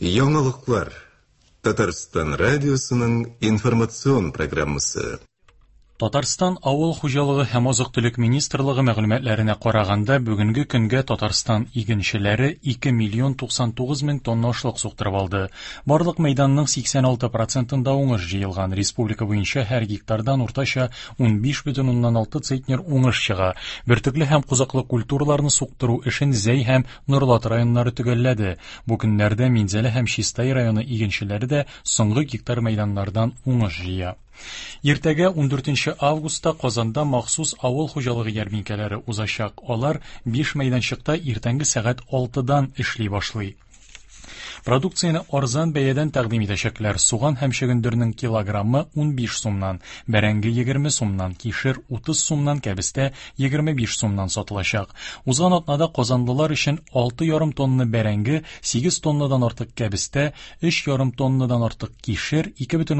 Яңалыклар. Татарстан радиосының информацион программасы. Татарстан авыл хуҗалыгы һәм азык-төлек министрлыгы мәгълүматларына караганда, бүгенге көнгә Татарстан игенчеләре 2,99,000 тонна ашлык суктырып алды. Барлык мәйданның 86%-ында уңыш җыелган. Республика буенча һәр гектардан уртача 15,6 центнер уңыш чыга. Бөртекле һәм кузаклы культураларны суктыру эшен Зәй һәм Норлат районнары төгәлләде. Бу көннәрдә Минзәле һәм Чистай районы игенчеләре дә соңгы гектар мәйданнардан уңыш җыя. Иртәгә 14 августта Казанда махсус авыл хуҗалыгы ярминкәләре узачак. Алар 5 мәйданчыкта иртәнге сәгать 6-дан эшли башлый. Продукцияны арзан бәядән тәкъдим итәчәкләр. Суган һәм чөгендернең килограммы 15 сумнан, бәрәңге 20 сумнан, кишер 30 сумнан, кәбестә 25 сумнан сатылачак. Узган атнада казанлылар өчен 6,5 тонна бәрәңге, 8 тоннадан артык кәбестә, 3,5 тоннадан артык кишер,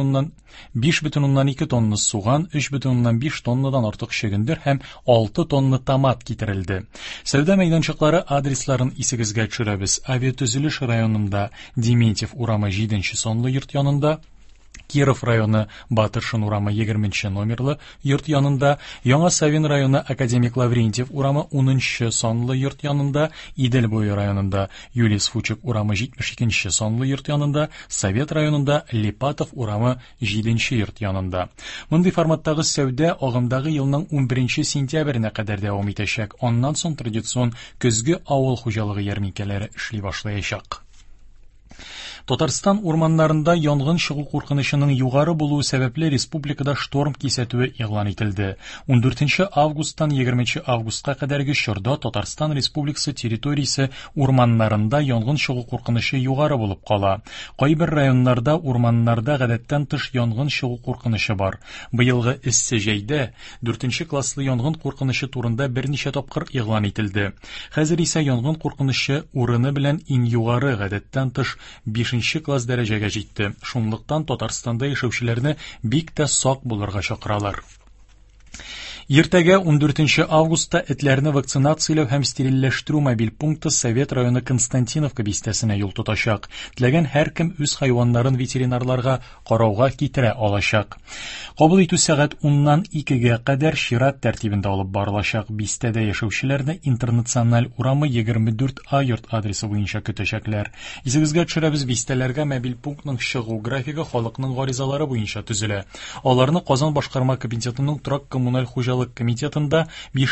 5,2 тонна суган, 3,5 тоннадан артык чөгендер һәм 6 тонна томат китерелде. Сәүдә мәйданчыклары адресларын исегезгә төшерәбез. Авиатөзелеш районында Дементьев урамы 7-нче санлы йорт янында, Киров районы Батыршин урамы 20-нче номерлы йорт янында, Яңа Савин районы Академик Лаврентьев урамы 10-нче санлы йорт янында, Идел буе районында Юлис Фучик урамы 72-нче санлы йорт янында, Совет районында Липатов урамы 7-нче йорт янында. Мондый форматтагы сәүдә агымдагы елның 11 сентябренә кадәр дәвам итәчәк. Аннан соң традицион көзге авыл хуҗалыгы ярминкәләре эшли башлаячак. Татарстан урманнарында янгын чыгу куркынычының югары булуы сәбәпле республикада шторм кисәтүе игълан ителде. 14 августтан 20 августка кадәрге чорда Татарстан Республикасы территориясе урманнарында янгын чыгу куркынычы югары булып кала. Кайбер районнарда урманнарда гадәттән тыш янгын чыгу куркынычы бар. Быелгы эссе җәйдә 4 класслы янгын куркынычы турында берничә тапкыр игълан ителде. Хәзер исә янгын куркынычы урыны белән иң югары гадәттән тыш 5 класс дәрәҗәгә җитте. Шунлыктан Татарстанда яшәүчеләрне бик тә сак булырга чакыралар. Иртәгә 14 августта этләрне вакцинацияләү һәм стерильләштерү мобиль пункты Совет районы Константиновка бистәсенә юл тотачак. Теләгән һәркем үз хайваннарын ветеринарларга карауга китерә алачак. Кабул итү сәгать 10-нан 2-гә кадәр чират тәртибендә алып барылачак. Бистәдә яшәүчеләрне Интернациональ урамы 24А йорт адресы буенча көтәчәкләр. Исегезгә төшерәбез, бистәләргә мобиль пунктның чыгу графигы халыкның гаризалары буенча төзелә. Аларны Казан башкарма комитетының торак коммуналь хуҗалык комитетында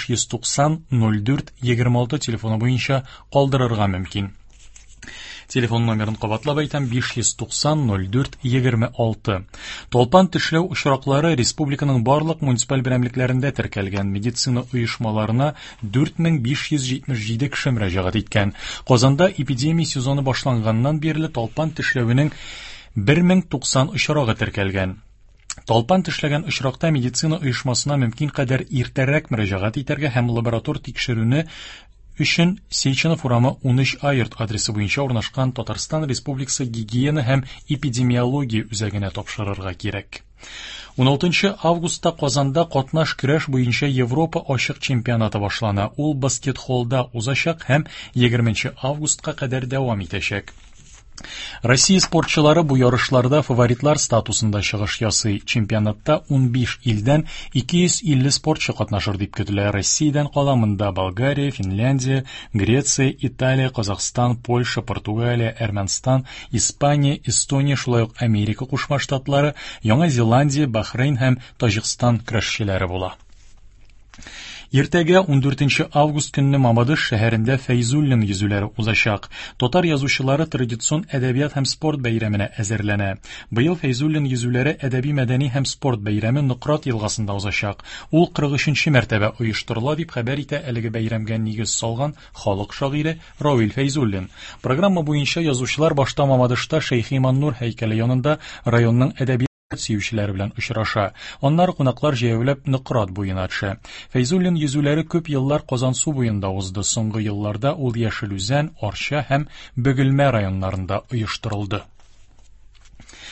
590-04-26 телефоны буенча калдырырга мөмкин. Телефон номерын кабатлап әйтәм: 590-04-26. Толпан тешләү очраклары республиканың барлык муниципаль берәмлекләрендә теркәлгән. Медицина оешмаларына 4577 кеше мөрәҗәгать иткән. Казанда эпидемия сезоны башланганнан бирле толпан тешләүенең 1090 очрагы теркәлгән. Толпан тешләгән очракта медицина оешмасына мөмкин кадәр иртәрәк мөрәҗәгать итәргә һәм лаборатор тикшерүне өчен Сейчанов урамы 13А йорт адресы буенча урнашкан Татарстан Республикасы гигиена һәм эпидемиология үзәгенә тапшырырга кирәк. 16 августта Казанда катнаш көрәш буенча Европа ачык чемпионаты башлана. Ул баскетболда узачак һәм 20 августка кадәр дәвам итәчәк. Россия спортчылары бу ярышларда фаворитлар статусында чыгыш ясый. Чемпионатта 15 илдән 250 спортчы катнашыр дип көтелә. Россиядән каламында Болгария, Финляндия, Греция, Италия, Казахстан, Польша, Португалия, Әрмәнстан, Испания, Эстония, шулай ук Америка Кушма Штатлары, Яңа Зеландия, Бахрейн һәм Таҗикстан көрәшчеләре була. Иртәгә 14 август көнне Мамадыш шәһәрендә Фәйзуллин йөзүләре узачак. Татар язучылары традицион әдәбият һәм спорт бәйрәменә әзерләнә. Быел Фәйзуллин йөзүләре әдәби-мәдәни һәм спорт бәйрәме Нократ елгасында узачак. Ул 43-нче мәртәбә оештырыла дип хәбәр итә әлеге бәйрәмгә нигез салган халык шагыйре Равил Фәйзуллин. Программа буенча язучылар башта Мамадышта Шәйхи Маннур һәйкәле янында районның әдәби сөючеләре белән очраша. Аннары кунаклар җәяүләп Нократ буена төшә. Фәйзуллин йөзүләре күп еллар Казан су буенда узды. Соңгы елларда ул Яшелүзән, Арча һәм Бөгелмә районнарында оештырылды.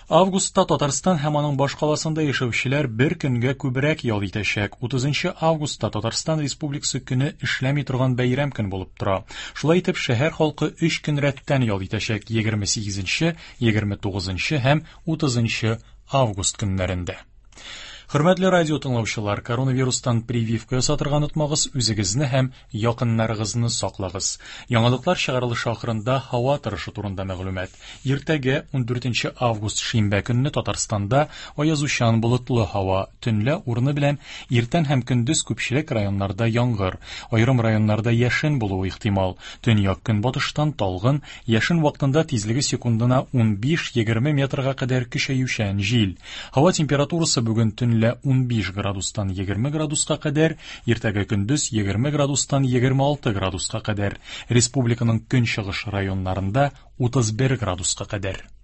Августта Татарстан һәм аның баш каласында яшәүчеләр бер көнгә күбрәк ял итәчәк. 30 августта Татарстан Республикасы көне эшләми торган бәйрәм көн булып тора. Шулай итеп, шәһәр халкы 3 көн рәттән ял итәчәк: 28, 29 һәм 30 август көннәрендә. Хөрмәтле радио тыңлаучылар, коронавирустан прививка ясатырга онытмагыз, үзегезне һәм якыннарыгызны саклагыз. Яңалыклар чыгарылышы ахырында һава торышы турында мәгълүмат. Иртәгә 14 август шимбә көнне Татарстанда аязучан болытлы һава, төнлә урыны белән иртән һәм көндез күпчелек районнарда яңгыр, аерым районнарда яшен булуы ихтимал. Төньяк көнбатыштан талгын, яшен вакытында тизлеге секундына 15-20 метрга кадәр көчәючән җил. Һава температурасы бүген 15 градустан 20 градуска кадәр, иртәгә көндез 20 градустан 26 градуска кадәр, республиканың көнчыгыш районнарында 31 градуска кадәр.